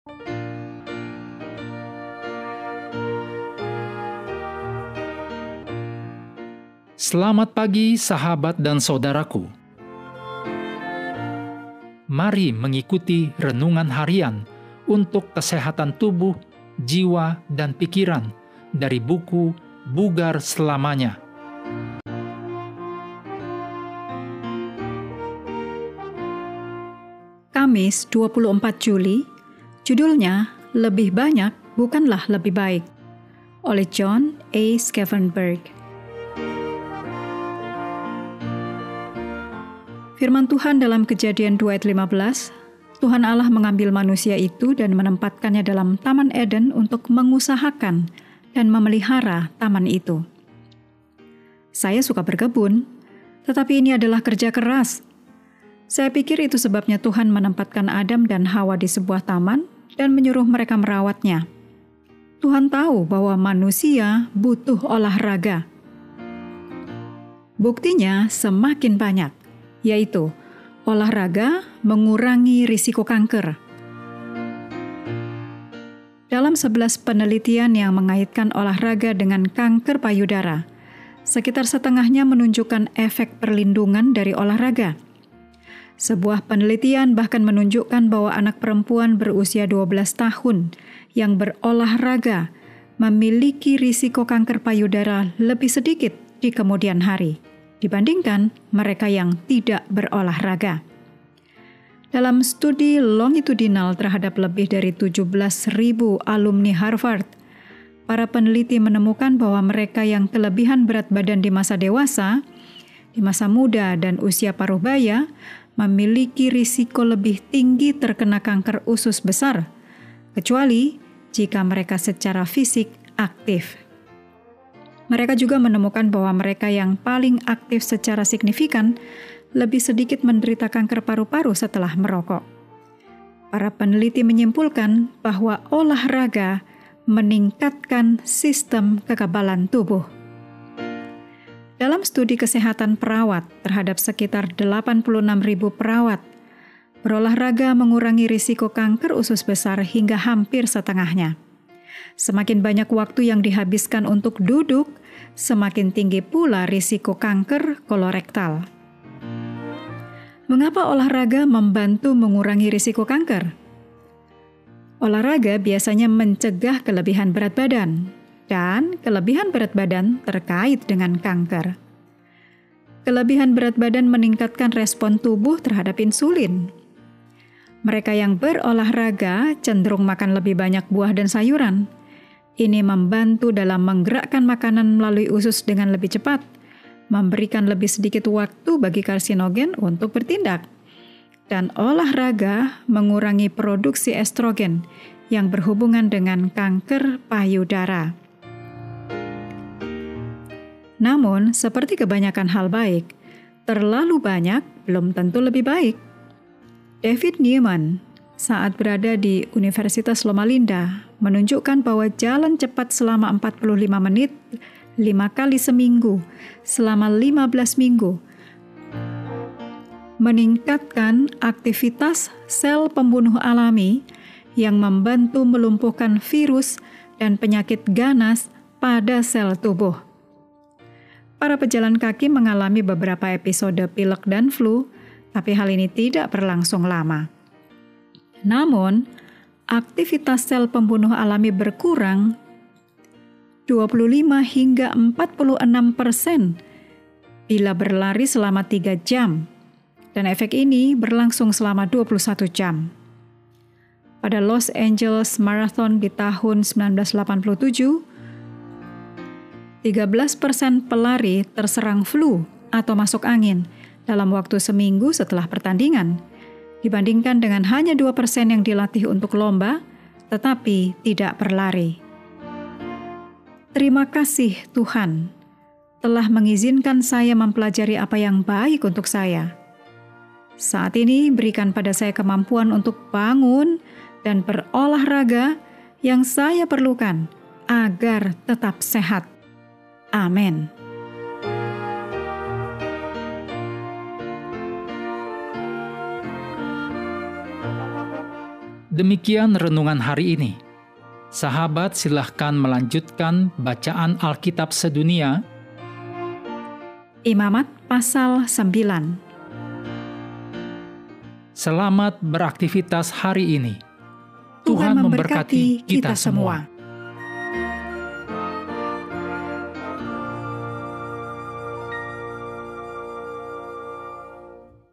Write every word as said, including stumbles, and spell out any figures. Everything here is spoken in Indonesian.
Selamat pagi sahabat dan saudaraku. Mari mengikuti renungan harian untuk kesehatan tubuh, jiwa, dan pikiran dari buku Bugar Selamanya. Kamis dua puluh empat Juli, judulnya Lebih Banyak Bukanlah Lebih Baik, oleh John A. Skevenberg. Firman Tuhan dalam Kejadian dua ayat lima belas, Tuhan Allah mengambil manusia itu dan menempatkannya dalam Taman Eden untuk mengusahakan dan memelihara taman itu. Saya suka berkebun, tetapi ini adalah kerja keras. Saya pikir itu sebabnya Tuhan menempatkan Adam dan Hawa di sebuah taman dan menyuruh mereka merawatnya. Tuhan tahu bahwa manusia butuh olahraga. Buktinya semakin banyak, yaitu olahraga mengurangi risiko kanker. Dalam sebelas penelitian yang mengaitkan olahraga dengan kanker payudara, sekitar setengahnya menunjukkan efek perlindungan dari olahraga. Sebuah penelitian bahkan menunjukkan bahwa anak perempuan berusia dua belas tahun yang berolahraga memiliki risiko kanker payudara lebih sedikit di kemudian hari dibandingkan mereka yang tidak berolahraga. Dalam studi longitudinal terhadap lebih dari tujuh belas ribu alumni Harvard, para peneliti menemukan bahwa mereka yang kelebihan berat badan di masa dewasa, di masa muda dan usia paruh baya memiliki risiko lebih tinggi terkena kanker usus besar, kecuali jika mereka secara fisik aktif. Mereka juga menemukan bahwa mereka yang paling aktif secara signifikan lebih sedikit menderita kanker paru-paru setelah merokok. Para peneliti menyimpulkan bahwa olahraga meningkatkan sistem kekebalan tubuh. Dalam studi kesehatan perawat terhadap sekitar delapan puluh enam ribu perawat, berolahraga mengurangi risiko kanker usus besar hingga hampir setengahnya. Semakin banyak waktu yang dihabiskan untuk duduk, semakin tinggi pula risiko kanker kolorektal. Mengapa olahraga membantu mengurangi risiko kanker? Olahraga biasanya mencegah kelebihan berat badan, dan kelebihan berat badan terkait dengan kanker. Kelebihan berat badan meningkatkan respon tubuh terhadap insulin. Mereka yang berolahraga cenderung makan lebih banyak buah dan sayuran. Ini membantu dalam menggerakkan makanan melalui usus dengan lebih cepat, memberikan lebih sedikit waktu bagi karsinogen untuk bertindak. Dan olahraga mengurangi produksi estrogen yang berhubungan dengan kanker payudara. Namun, seperti kebanyakan hal baik, terlalu banyak belum tentu lebih baik. David Newman, saat berada di Universitas Loma Linda, menunjukkan bahwa jalan cepat selama empat puluh lima menit, lima kali seminggu, selama lima belas minggu, meningkatkan aktivitas sel pembunuh alami yang membantu melumpuhkan virus dan penyakit ganas pada sel tubuh. Para pejalan kaki mengalami beberapa episode pilek dan flu, tapi hal ini tidak berlangsung lama. Namun, aktivitas sel pembunuh alami berkurang dua puluh lima hingga empat puluh enam persen bila berlari selama tiga jam, dan efek ini berlangsung selama dua puluh satu jam. Pada Los Angeles Marathon di tahun sembilan belas delapan puluh tujuh, tiga belas persen pelari terserang flu atau masuk angin dalam waktu seminggu setelah pertandingan, dibandingkan dengan hanya dua persen yang dilatih untuk lomba, tetapi tidak berlari. Terima kasih Tuhan, telah mengizinkan saya mempelajari apa yang baik untuk saya. Saat ini berikan pada saya kemampuan untuk bangun dan berolahraga yang saya perlukan agar tetap sehat. Amin. Demikian renungan hari ini. Sahabat, silahkan melanjutkan bacaan Alkitab sedunia. Imamat pasal sembilan. Selamat beraktivitas hari ini. Tuhan memberkati kita semua.